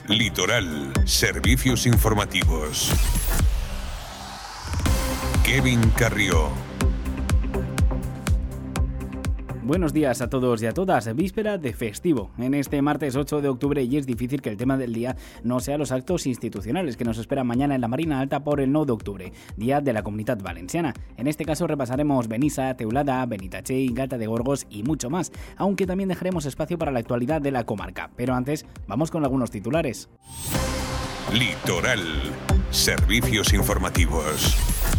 Litoral, servicios informativos. Kevin Carrió. Buenos días a todos y a todas. Víspera de festivo en este martes 8 de octubre y es difícil que el tema del día no sea los actos institucionales que nos esperan mañana en la Marina Alta por el 9 de octubre, Día de la Comunitat Valenciana. En este caso repasaremos Benissa, Teulada, Benitatxell, Gata de Gorgos y mucho más, aunque también dejaremos espacio para la actualidad de la comarca. Pero antes, vamos con algunos titulares. Litoral, servicios informativos.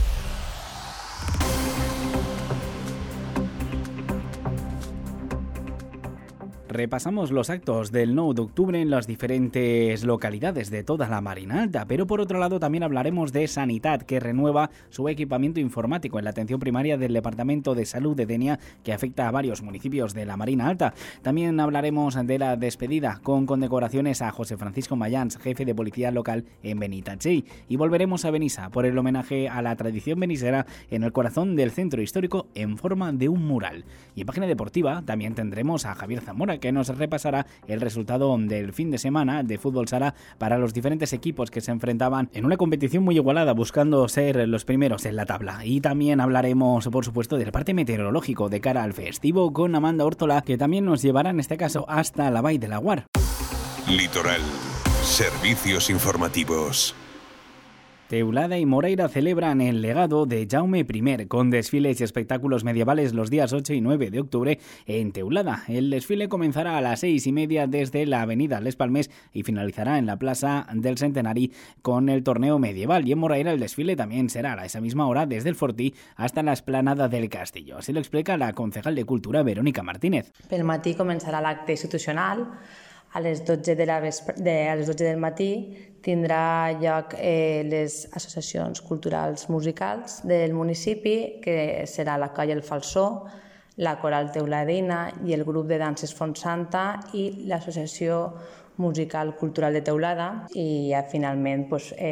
Repasamos los actos del 9 de octubre en las diferentes localidades de toda la Marina Alta, pero por otro lado también hablaremos de Sanitat, que renueva su equipamiento informático en la atención primaria del Departamento de Salud de Denia, que afecta a varios municipios de la Marina Alta. También hablaremos de la despedida con condecoraciones a José Francisco Mayans, jefe de policía local en Benitatxell, y volveremos a Benissa por el homenaje a la tradición benissera en el corazón del centro histórico en forma de un mural. Y en página deportiva también tendremos a Javier Zamora, que nos repasará el resultado del fin de semana de fútbol sala para los diferentes equipos que se enfrentaban en una competición muy igualada, buscando ser los primeros en la tabla. Y también hablaremos, por supuesto, del parte meteorológico de cara al festivo con Amanda Órtola, que también nos llevará en este caso hasta la Vall de Laguar. Litoral, servicios informativos. Teulada y Moreira celebran el legado de Jaume I con desfiles y espectáculos medievales los días 8 y 9 de octubre en Teulada. El desfile comenzará a las 6:30 desde la avenida Les Palmes y finalizará en la Plaza del Centenari con el torneo medieval. Y en Moreira el desfile también será a esa misma hora desde el Fortí hasta la Esplanada del Castillo. Así lo explica la concejal de Cultura, Verónica Martínez. Pel matí començarà l'acte institucional. A les 12 del matí tindrà lloc les associacions culturals musicals del municipi, que serà la Colla El Falsó, la Coral Teuladina i el grup de danses Fontsanta i l'associació musical cultural de Teulada. I ja finalment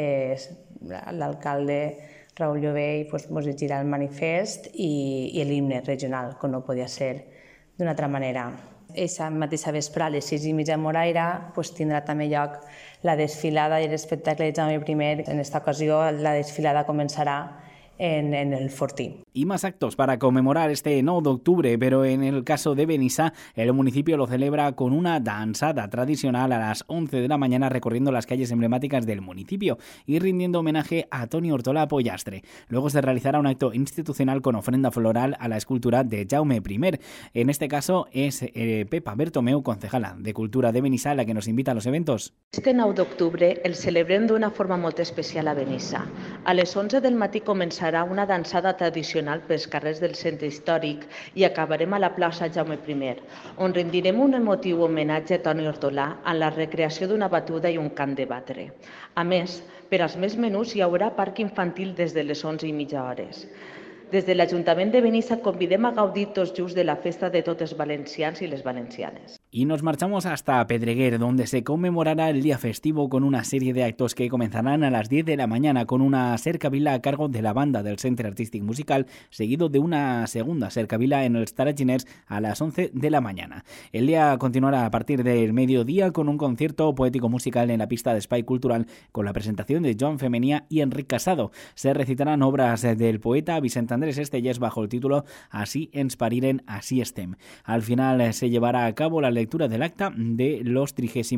l'alcalde Raül Llobell ens llegirà el manifest i l'himne regional, com no podia ser d'una altra manera. Aquesta mateixa vespre, a les 6:30 a Moreira, tindrà també lloc la desfilada i l'espectacle de Jaume I. En aquesta ocasió, la desfilada començarà en el Fortí. Y más actos para conmemorar este 9 de octubre, pero en el caso de Benissa, el municipio lo celebra con una danzada tradicional a las 11 de la mañana recorriendo las calles emblemáticas del municipio y rindiendo homenaje a Toni Ortola Pollastre. Luego se realizará un acto institucional con ofrenda floral a la escultura de Jaume I. En este caso es Pepa Bertomeu, concejala de Cultura de Benissa, la que nos invita a los eventos. Este 9 d'octubre el celebrem d'una forma molt especial a Benissa. A les 11 del matí començarà una dansada tradicional pels carrers del centre històric i acabarem a la plaça Jaume I, on rendirem un emotiu homenatge a Toni Ortolà en la recreació d'una batuda i un cant de batre. A més, per als més menuts hi haurà parc infantil des de les 11:30. Des de l'Ajuntament de Benissa convidem a gaudir tots junts de la festa de tots els valencians i les valencianes. Y nos marchamos hasta Pedreguer, donde se conmemorará el día festivo con una serie de actos que comenzarán a las 10 de la mañana con una cercavila a cargo de la banda del Centre Artístic Musical, seguido de una segunda cercavila en el Staraginers a las 11 de la mañana. El día continuará a partir del mediodía con un concierto poético-musical en la pista de Espai Cultural con la presentación de Joan Femenía y Enric Casado. Se recitarán obras del poeta Vicent Andrés Estellés bajo el título Así ens pariren, así estem. Al final se llevará a cabo la lectura del acta de los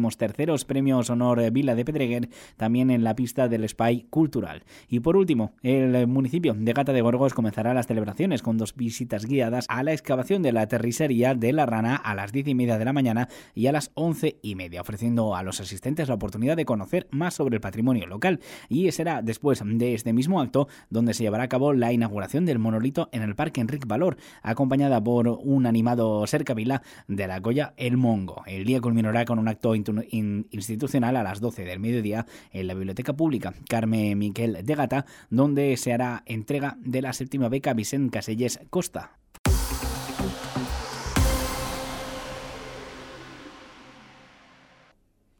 33º Premios Honor Vila de Pedreguer, también en la pista del Espai Cultural. Y por último, el municipio de Gata de Gorgos comenzará las celebraciones con 2 visitas guiadas a la excavación de la terricería de la Rana a las 10:30 de la mañana y a las 11:30, ofreciendo a los asistentes la oportunidad de conocer más sobre el patrimonio local. Y será después de este mismo acto donde se llevará a cabo la inauguración del monolito en el Parque Enric Valor, acompañada por un animado cercavila de la Colla El Mongo. El día culminará con un acto institucional a las 12 del mediodía en la Biblioteca Pública Carme Miquel de Gata, donde se hará entrega de la 7ª beca Vicent Caselles Costa.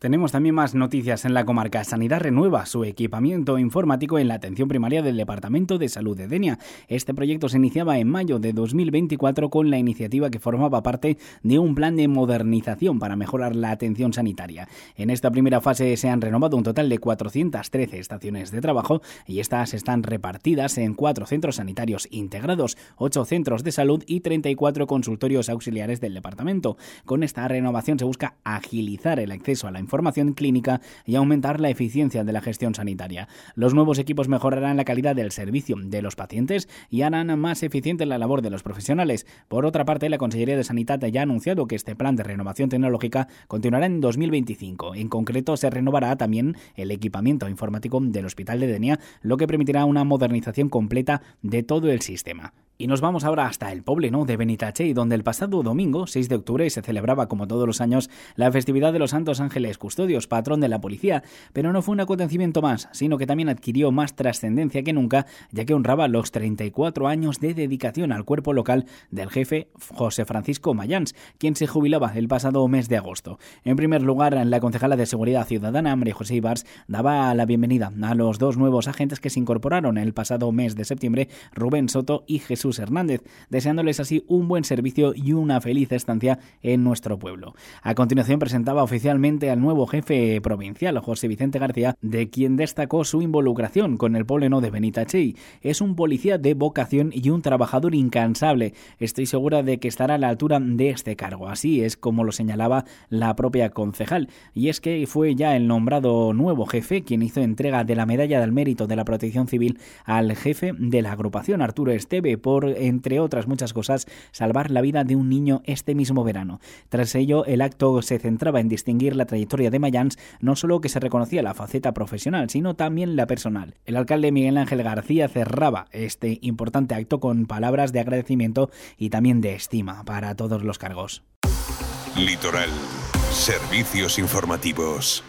Tenemos también más noticias en la comarca. Sanidad renueva su equipamiento informático en la atención primaria del Departamento de Salud de Denia. Este proyecto se iniciaba en mayo de 2024 con la iniciativa que formaba parte de un plan de modernización para mejorar la atención sanitaria. En esta primera fase se han renovado un total de 413 estaciones de trabajo y estas están repartidas en 4 centros sanitarios integrados, 8 centros de salud y 34 consultorios auxiliares del departamento. Con esta renovación se busca agilizar el acceso a la información clínica y aumentar la eficiencia de la gestión sanitaria. Los nuevos equipos mejorarán la calidad del servicio de los pacientes y harán más eficiente la labor de los profesionales. Por otra parte, la Consellería de Sanidad ya ha anunciado que este plan de renovación tecnológica continuará en 2025. En concreto, se renovará también el equipamiento informático del Hospital de Denia, lo que permitirá una modernización completa de todo el sistema. Y nos vamos ahora hasta el Pobleno de Benitatxell, donde el pasado domingo, 6 de octubre, se celebraba, como todos los años, la festividad de los Santos Ángeles Custodios, patrón de la policía. Pero no fue un acontecimiento más, sino que también adquirió más trascendencia que nunca, ya que honraba los 34 años de dedicación al cuerpo local del jefe José Francisco Mayans, quien se jubilaba el pasado mes de agosto. En primer lugar, la concejala de Seguridad Ciudadana, María José Ibars, daba la bienvenida a los 2 nuevos agentes que se incorporaron el pasado mes de septiembre, Rubén Soto y Jesús Hernández, deseándoles así un buen servicio y una feliz estancia en nuestro pueblo. A continuación presentaba oficialmente al nuevo jefe provincial, José Vicente García, de quien destacó su involucración con el Pobleno de Benitatxell. Es un policía de vocación y un trabajador incansable. Estoy segura de que estará a la altura de este cargo. Así es como lo señalaba la propia concejal. Y es que fue ya el nombrado nuevo jefe quien hizo entrega de la Medalla del Mérito de la Protección Civil al jefe de la agrupación, Arturo Esteve, por, entre otras muchas cosas, salvar la vida de un niño este mismo verano. Tras ello, el acto se centraba en distinguir la trayectoria de Mayans, no solo que se reconocía la faceta profesional, sino también la personal. El alcalde Miguel Ángel García cerraba este importante acto con palabras de agradecimiento y también de estima para todos los cargos. Litoral. Servicios informativos.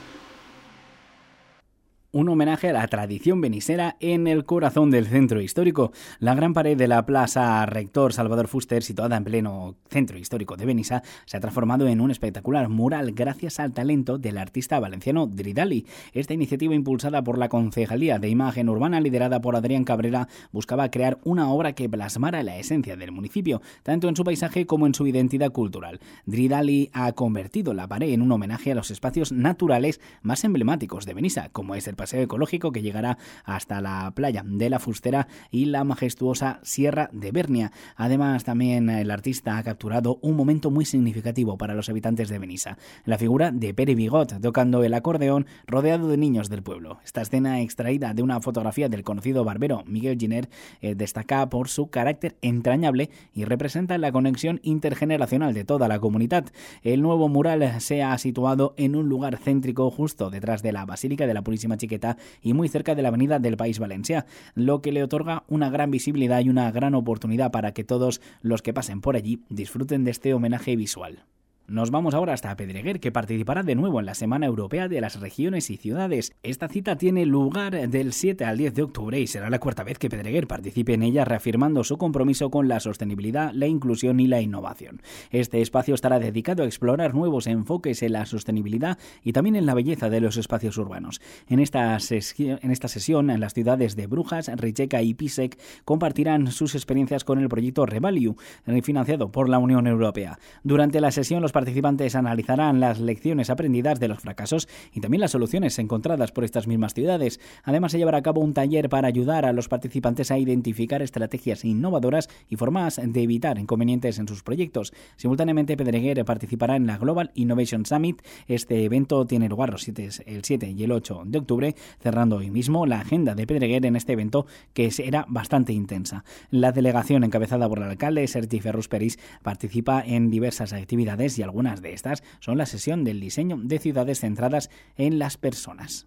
Un homenaje a la tradición benisera en el corazón del centro histórico. La gran pared de la Plaza Rector Salvador Fuster, situada en pleno centro histórico de Benissa, se ha transformado en un espectacular mural gracias al talento del artista valenciano Dridali. Esta iniciativa, impulsada por la Concejalía de Imagen Urbana, liderada por Adrián Cabrera, buscaba crear una obra que plasmara la esencia del municipio, tanto en su paisaje como en su identidad cultural. Dridali ha convertido la pared en un homenaje a los espacios naturales más emblemáticos de Benissa, como es el paseo ecológico que llegará hasta la playa de la Fustera y la majestuosa Sierra de Bernia. Además, también el artista ha capturado un momento muy significativo para los habitantes de Benissa, la figura de Pere Bigot tocando el acordeón rodeado de niños del pueblo. Esta escena, extraída de una fotografía del conocido barbero Miguel Giner, destaca por su carácter entrañable y representa la conexión intergeneracional de toda la comunidad. El nuevo mural se ha situado en un lugar céntrico justo detrás de la Basílica de la Purísima Chiqueta y muy cerca de la avenida del País Valencià, lo que le otorga una gran visibilidad y una gran oportunidad para que todos los que pasen por allí disfruten de este homenaje visual. Nos vamos ahora hasta Pedreguer, que participará de nuevo en la Semana Europea de las Regiones y Ciudades. Esta cita tiene lugar del 7 al 10 de octubre y será la 4ª vez que Pedreguer participe en ella, reafirmando su compromiso con la sostenibilidad, la inclusión y la innovación. Este espacio estará dedicado a explorar nuevos enfoques en la sostenibilidad y también en la belleza de los espacios urbanos. En esta sesión, las ciudades de Brujas, Rijeka y Pisek compartirán sus experiencias con el proyecto Revalue, financiado por la Unión Europea. Durante la sesión, los participantes analizarán las lecciones aprendidas de los fracasos y también las soluciones encontradas por estas mismas ciudades. Además, se llevará a cabo un taller para ayudar a los participantes a identificar estrategias innovadoras y formas de evitar inconvenientes en sus proyectos. Simultáneamente, Pedreguer participará en la Global Innovation Summit. Este evento tiene lugar el 7 y el 8 de octubre, cerrando hoy mismo la agenda de Pedreguer en este evento, que será bastante intensa. La delegación, encabezada por el alcalde Sergi Ferrus Peris, participa en diversas actividades y algunas de estas son la sesión del diseño de ciudades centradas en las personas.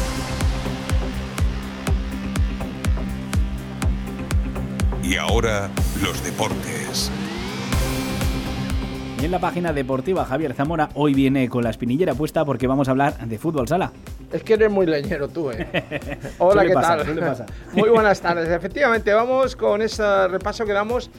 Y ahora, los deportes. Y en la página deportiva, Javier Zamora hoy viene con la espinillera puesta porque vamos a hablar de fútbol sala. Es que eres muy leñero tú, Hola, ¿qué tal? Pasa. Muy buenas tardes. Efectivamente, vamos con ese repaso que damos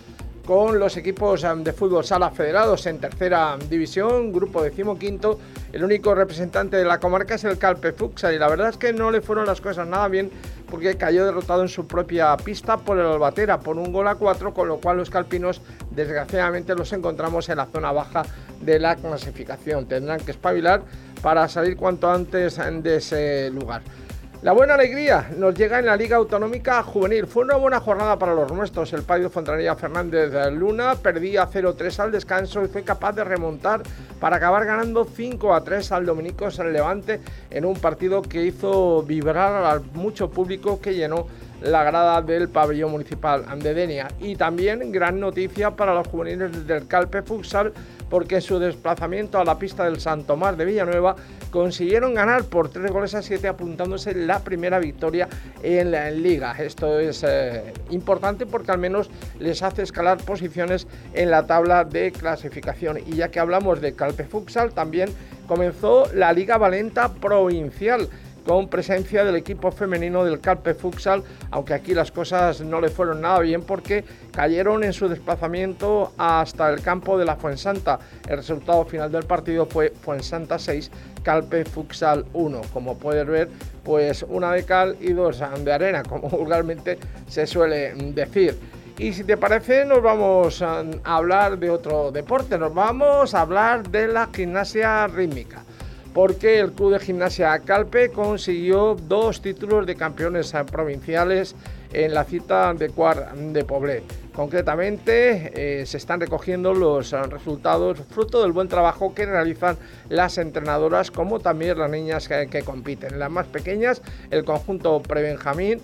con los equipos de fútbol sala federados en tercera división, grupo 15º. El único representante de la comarca es el Calpe Futsal y la verdad es que no le fueron las cosas nada bien porque cayó derrotado en su propia pista por el Albatera por 1-4, con lo cual los calpinos desgraciadamente los encontramos en la zona baja de la clasificación. Tendrán que espabilar para salir cuanto antes de ese lugar. La buena alegría nos llega en la Liga Autonómica Juvenil. Fue una buena jornada para los nuestros. El Payo Fontanilla Fernández Luna perdía 0-3 al descanso y fue capaz de remontar para acabar ganando 5-3 al Dominicos en Levante en un partido que hizo vibrar al mucho público que llenó la grada del pabellón municipal de Denia. Y también gran noticia para los juveniles del Calpe Futsal, porque en su desplazamiento a la pista del Sant Tomàs de Villanueva consiguieron ganar por 3-7, apuntándose la primera victoria en la Liga. Esto es importante porque al menos les hace escalar posiciones en la tabla de clasificación. Y ya que hablamos de Calpe Futsal, también comenzó la Liga Valenta Provincial, con presencia del equipo femenino del Calpe Futsal, aunque aquí las cosas no le fueron nada bien porque cayeron en su desplazamiento hasta el campo de la Fuensanta. El resultado final del partido fue Fuensanta 6, Calpe Futsal 1. Como puedes ver, pues una de cal y dos de arena, como vulgarmente se suele decir. Y si te parece, nos vamos a hablar de otro deporte, nos vamos a hablar de la gimnasia rítmica, porque el Club de Gimnasia Calpe consiguió 2 títulos de campeones provinciales en la cita de Quart de Poblet. Concretamente, se están recogiendo los resultados fruto del buen trabajo que realizan las entrenadoras, como también las niñas que compiten. En las más pequeñas, el conjunto prebenjamín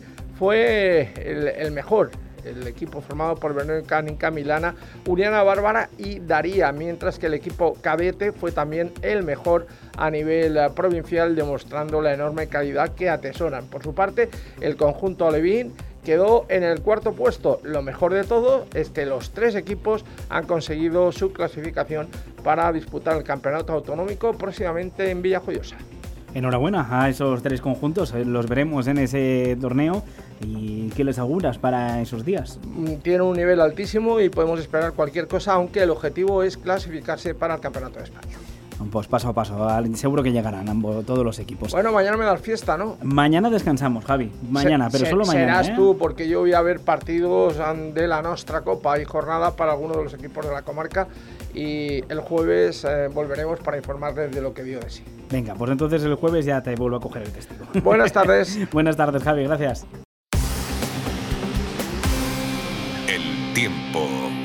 fue el mejor. El equipo formado por Verónica, Nica, Milana, Uriana, Bárbara y Daría, mientras que el equipo cadete fue también el mejor a nivel provincial, demostrando la enorme calidad que atesoran. Por su parte, el conjunto alevín quedó en el 4º puesto. Lo mejor de todo es que los 3 equipos han conseguido su clasificación para disputar el campeonato autonómico próximamente en Villajoyosa. Enhorabuena a esos 3 conjuntos, los veremos en ese torneo. ¿Y qué les auguras para esos días? Tienen un nivel altísimo y podemos esperar cualquier cosa, aunque el objetivo es clasificarse para el Campeonato de España. Pues paso a paso, seguro que llegarán todos los equipos. Bueno, mañana me das fiesta, ¿no? Mañana descansamos, Javi. Mañana, pero solo mañana. Serás tú, porque yo voy a ver partidos de la Nostra Copa y jornada para algunos de los equipos de la comarca, y el jueves volveremos para informarles de lo que dio de sí. Venga, pues entonces el jueves ya te vuelvo a coger el testigo. Buenas tardes. Buenas tardes, Javi, gracias. El tiempo.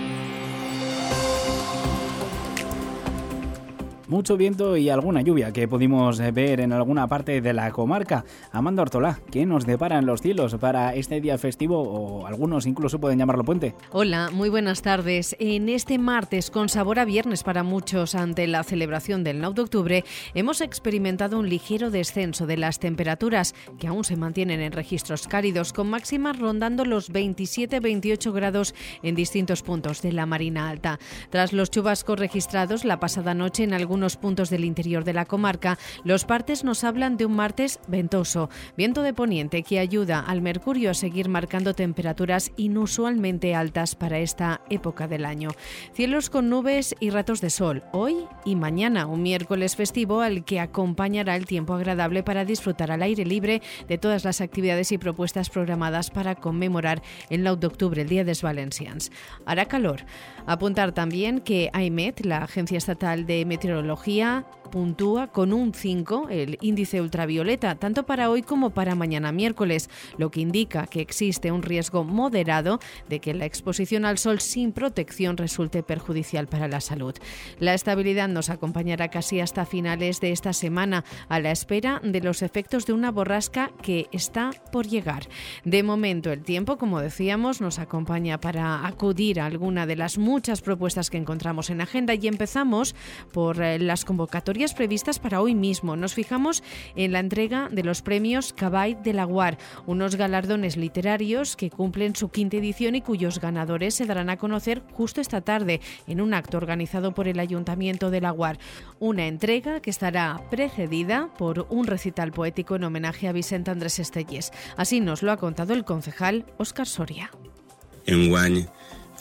Mucho viento y alguna lluvia que pudimos ver en alguna parte de la comarca. Amanda Ortolá, ¿qué nos deparan los cielos para este día festivo, o algunos incluso pueden llamarlo puente? Hola, muy buenas tardes. En este martes, con sabor a viernes para muchos ante la celebración del 9 de octubre, hemos experimentado un ligero descenso de las temperaturas, que aún se mantienen en registros cálidos, con máximas rondando los 27-28 grados en distintos puntos de la Marina Alta. Tras los chubascos registrados la pasada noche en algunos puntos del interior de la comarca, los partes nos hablan de un martes ventoso, viento de poniente que ayuda al mercurio a seguir marcando temperaturas inusualmente altas para esta época del año. Cielos con nubes y ratos de sol, hoy y mañana, un miércoles festivo al que acompañará el tiempo agradable para disfrutar al aire libre de todas las actividades y propuestas programadas para conmemorar el 9 de octubre, el Día dels Valencians. Hará calor. Apuntar también que AEMET, la Agencia Estatal de Meteorología, puntúa con un 5 el índice ultravioleta, tanto para hoy como para mañana miércoles, lo que indica que existe un riesgo moderado de que la exposición al sol sin protección resulte perjudicial para la salud. La estabilidad nos acompañará casi hasta finales de esta semana, a la espera de los efectos de una borrasca que está por llegar. De momento, el tiempo, como decíamos, nos acompaña para acudir a alguna de las muchas propuestas que encontramos en agenda, y empezamos por las convocatorias previstas para hoy mismo. Nos fijamos en la entrega de los premios Cavall de Laguar, unos galardones literarios que cumplen su 5ª edición y cuyos ganadores se darán a conocer justo esta tarde en un acto organizado por el Ayuntamiento de Laguar. Una entrega que estará precedida por un recital poético en homenaje a Vicent Andrés Estellés. Así nos lo ha contado el concejal Óscar Soria. Enguany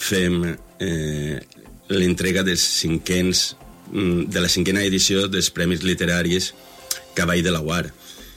fem l'entrega de la cinquena edició dels Premis Literaris Cavall de la UAR.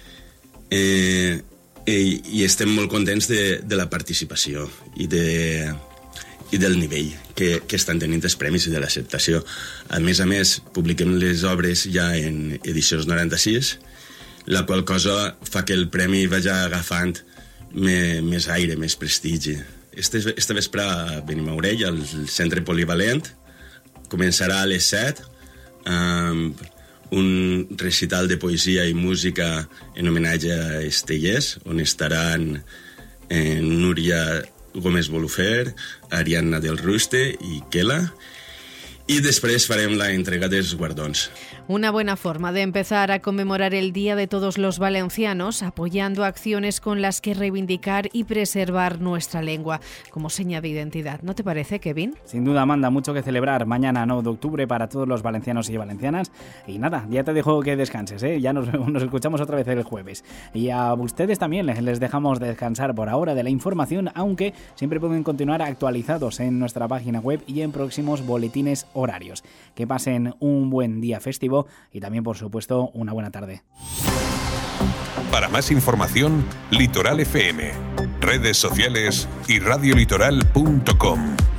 I estem molt contents de la participació i del nivell que estan tenint els premis i de l'acceptació. A més, publiquem les obres ja en edicions 96, la qual cosa fa que el premi vagi agafant més aire, més prestigi. Este vespre a Benimorell, al Centre Polivalent, començarà a les 7 amb un recital de poesia i música en homenatge a Estellers, on estaran Núria Gómez Bolufer, Ariadna del Ruste i Kela. Y después farem la entrega de los guardons. Una buena forma de empezar a conmemorar el Día de Todos los Valencianos, apoyando acciones con las que reivindicar y preservar nuestra lengua como seña de identidad. ¿No te parece, Kevin? Sin duda, Amanda, mucho que celebrar mañana 9 de octubre para todos los valencianos y valencianas. Y nada, ya te dejo que descanses, ¿eh? Ya nos escuchamos otra vez el jueves. Y a ustedes también les dejamos descansar por ahora de la información, aunque siempre pueden continuar actualizados en nuestra página web y en próximos boletines horarios. Que pasen un buen día festivo y también, por supuesto, una buena tarde. Para más información, Litoral FM, redes sociales y radiolitoral.com.